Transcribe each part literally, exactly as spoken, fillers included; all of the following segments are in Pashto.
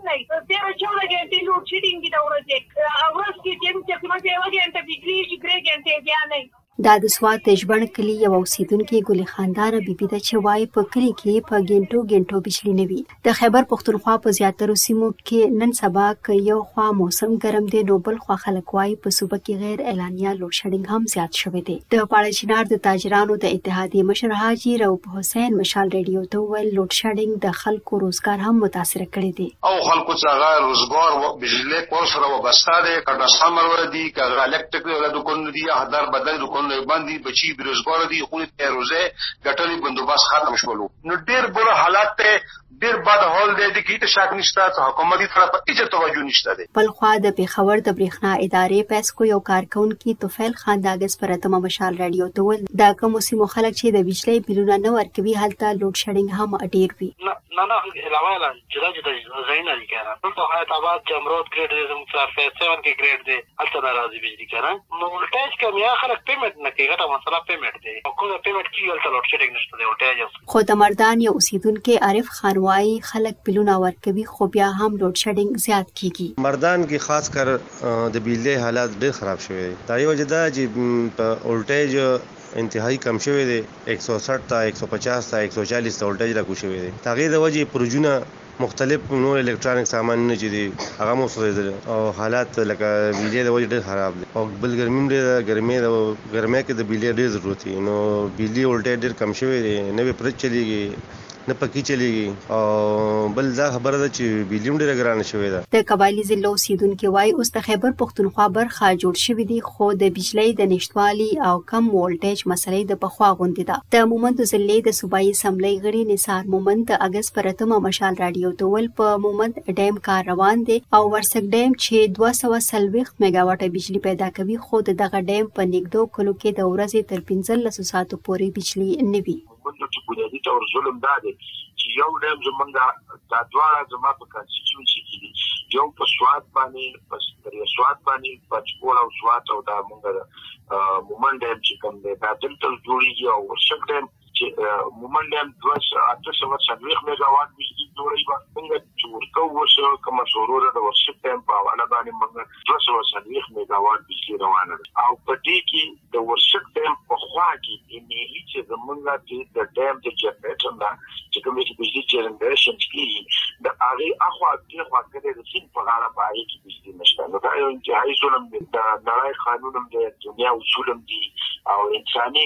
نه تیر چودہ घंटे لوډ شیډینګ دی دا ورځ ورځ کې چې تقریبا یو غنټه بجلی چې درې غنټې بیا نه. دا د سوات د ژبڼ کلي یو اوسیدونکې ګل خانداره بیبي ده چې وایي په کلي کې په ګنټو ګنټو بجلی نه وي. د خیبر پښتونخوا په زیاترو سیمو کې نن سبا که یو خوا موسم ګرم دی نو بل خوا خلک وایي په صوبه کې غیر اعلانیه لوډ شیډینګ هم زیات شوی دی. د پاړه چنار د تاجرانو د اتحادیې مشر حاجي رؤف حسین مشال ریډیو ته وویل لوډ شیډینګ د خلکو روزګار هم متاثر کړی دی. او خلکو څنګه روزګار بجلی کور سره وابسته دی کډه سمر ور دي که الکتریک له دکان دي هدار بدل دکان باندې بچي بیروزګار دي خو ته روزه ګټلې بندوبست ختم شولو نو ډیر بل حالات ته ډیر بد حال دی د کیټ شاک نشته حکومتي طرف هیڅ توجه نشته دی. بل خوا د پیښور د برېښنا ادارې پېسکو یو کارکونکي توفیل خان د اگست پر اتمه مشال رادیو ته ول دا کوم سیمو خلک چې د بجلی بلونه نه ورکوي هلته لوډ شیډینګ هم ډیر وي. نه نه علاوه جدا جدا زین دي کنه په حیات آباد جمرود ګریډ زم صرف سبعه کې ګریډ دی البته ناراضي بجلی کنه نو ولټیج کم یا خلک پیمنٹ نه کوي غټه مسله پیمنٹ دی کومه پیمنٹ کیږي البته لوډ شیډینګ نشته دی ولټیج خو د مردان یو اوسیدونکو عارف خان وایي خلک بلونه ورکوي خو بیا هم لوډ شیډینګ زیات کیږي. مردان کې خاص کر د بجلی حالات ډیر خراب شوی دی. دا یو جدا چې په ولټیج انتهایی کم شوی دی یک سو ساٹھ تا یک سو پچاس تا یک سو چالیس تا ولټیج راکو شوی دی. تغیر د وجې پروژونه مختلف نور الکترونیک سامانونه چې دي هغه مو سوځیدل او حالات لکه بجلی د وجې ډیر خراب دي او بل ګرمي ډیر ګرمي د ګرمي کې د بجلی ډیر ضرورت دی نو بجلی ولټیج ډیر کم شوی دی نه به پرد چلیږي نه پکې چلیږي او بل دا خبره ده چې بجلی ډیره ګرانه شوې ده. د قبایلی ضلع اوسیدونکو وایي اوس د خیبر پښتونخوا برخه جوړ شوې دي خو د بجلی د نشټوالي او کم وولټیج مسلې د پخوا غوندې ده. د مومند ضلع د صوبایي اسمبلی غړي نثار مومند د اگست پر اتمه مشال رادیو ته ول په مومند ډیم کار روان دی او ورسک ډیم چې دوه سوه څلوېښت میگا واټه بجلی پیدا کوي خو دغه ډیم په نږدې کلو کې د ورځې تر پنځلسو ساعتو پورې بجلی نه وي. چې بنیادي تور ظلم دا دی چې یو ډیم زمونږ دا دواړه زما په کانسټیټیوشن کې دي یو په سوات باندې په ستریا سوات باندې په چکول او سوات او دا مونږ مومند ډیم چې کوم دی دا دلته جوړیږي او ورشک ډیم چې مومند ډیم دوه اته سوه څلوېښت میگا واټ بجلی جوړوي څنګه چې ورته وشو کومه شوروره د ورشک ډیم په حواله باندې موږ دوه سوه څلوېښت میگا واټ بجلی روانه ده او په دې کې د ورشک ډیم په خوا کې ایمیلي چې زمونږ د ډیم د جنریټر نه چې کومې چې بجلی جنریشن کیږي د هغې اخوا دې خوا کې د سیند په غاړه په هغې کې بجلی نشته نو دا یو انتهایي ظلم دی د نړۍ قانون هم دی دنیا اصول هم دي او انساني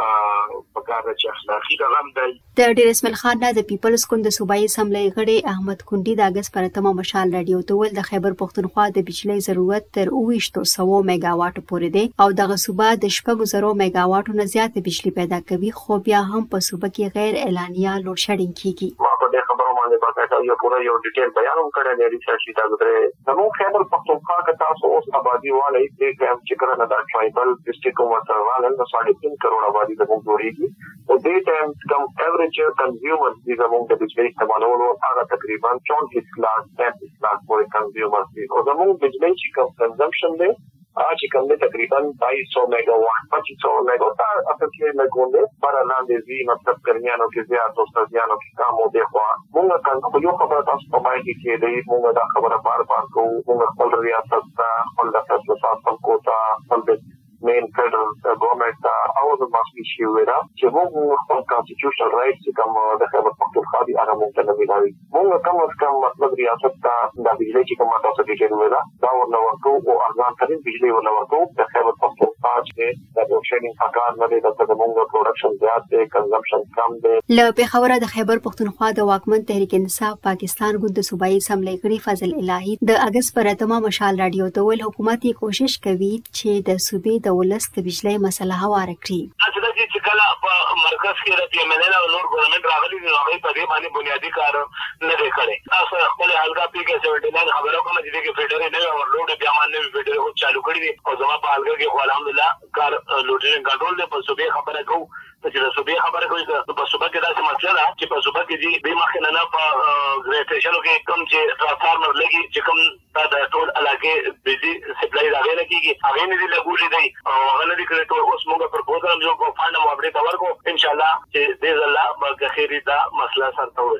په کار چې اخلاقي رقم دی. د ډیر اسماعیل خان نه د پیپلز ګوند د صوبایي اسمبلی غړي احمد کونډي د اگست پر اتمه مشال رادیو ته ول د خیبر پښتونخوا د بجلی ضرورت تر اوویشتو سوو میگا واټ پورې دی او دغه صوبه د شپږو زرو میگا واټو نه زیات بجلی پیدا کوي خو بیا هم په صوبه کې غیر اعلانیه لوډ شیډینګ کیږي. ما په دې خبرو باندې باندې یو پوره یو ډیټیل بیان هم کړی دی ریسرچ دا غوړې نو خیبر پښتونخوا کې تاسو اوس آبادی والے دې کوم چې کړه دا ټرایبل ډسټریکټ کومه والے نو ساڑھے تین کروڑ آبادی زموږ جوړیږي او دې ټایم کم ایوریج کنزیومر دي زموږ د بجلی استعمالولو هغه تقریبا چونتیس لاکھ پینتیس لاکھ پورې کنزیومر دي او زموږ بجلی چې کوم کنزمپشن دی آج کم نے تقریباً بائیس سو میگا واٹ پچیس سو میگا واٹ اصل کے لگوں نے بارہ لاندے زی مطلب گرمیانوں کے زیادہ دوستانوں کے کام ہو دیکھوا مونگا کن خیو خبر تاس پمائی کی کے دی مونگا دا خبر بار بار کو مونگا خل ریاست تا خل دفتر وساط کو تا خل مین فیڈرل گورنمنٹ تا او د ماسکی شي ویرا چې موږ خپل کانسټیټیوشنل رائټس چې کوم د خیبر پښتونخوا دی هغه موږ ته نه ملایي موږ کوم از کوم مطلب ریاست تا د بجلی چې کومه تاسو کې ویرا دا ورنه ورکو او ارزان ترین بجلی ورنه ورکو د خیبر پښتونخوا چې د روشنینګ حقان نه دی د موږ پروډکشن زیات دی کنزمپشن کم دی. له پیښور د خیبر پښتونخوا د واکمن تحریک انصاف پاکستان ګوند د صوبایي اسمبلی غړي فضل الهی د اگست پر اتمه مشال رادیو ته ول حکومت کوشش کوي چې د صوبې د ولس د بجلی مسله هواره کړي. اصل چې کله په مرکز کې د پی ایم ایل او نور ګورنمنت راغلي دي هغه په دې باندې بنیادی کار نه دی کړی. تاسو خپل حلقه پی کې سیونټي ناین خبرو کوم چې کې فیډر نه اورلوډ بیا باندې فیډر او چالو کړی دي او زما په حلقه کې الحمدلله کار لوډینګ کنټرول دی په صوبې خبره کوو چې د صوبې خبره کوي په صوبې کې داسې مسله ده چې په صوبې کې دي به مخکې نه په ګریټیشنو کې کوم چې ټرانسفارمر لګي چې کوم د ټول علاقې بجلی سپلای راغلی نه کېږي هغې نه دي لګولي دی او هغه نه دي کړی ټول اوس موږ پرپوزل هم جوړ کړو فنډ هم اپډېټ ورکړو انشاءالله چې دې ځله به خیري دا مسله سرته ورسي.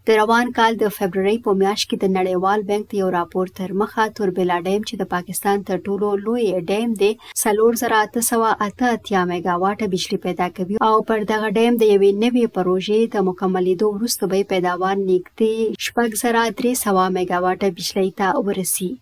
د روان کال د فبرवरी په میاشت کې د نړیوال بانک یو راپور تر مخه توربیلا ډیم چې د پاکستان تر ټولو لوی ډیم دی څلور زره اته سوه اته اتیا میگا واټه بجلی پیدا کوي او پر دغه ډیم د یوې نوې پروژې د مکملېدو وروسته به پیداوار نږدې شپږ زره درې سوه میگا واټه بجلی ته ورسي.